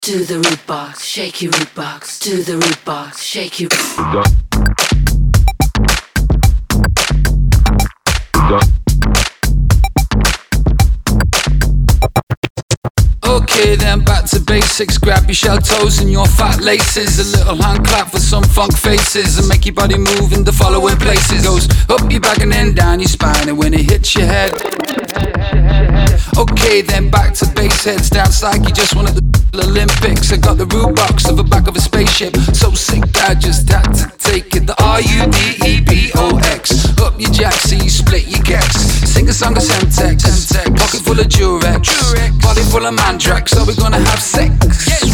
to the root box, shake your root box, to the root box, shake your. Okay then, back to basics. Grab your shell toes and your fat laces. A little hand clap for some funk faces, and make your body move in the following places. Goes up your back and then down your spine, and when it hits your head. Okay then, back to base heads. Dance like you just won at the Olympics. I got the root box of the back of a spaceship. So sick I just had to take it. The RUDEBOX. Up your jack so you split your gex. Sing a song of Semtex. Pocket full of Durex. Body full of Mandrax. So we gonna have sex.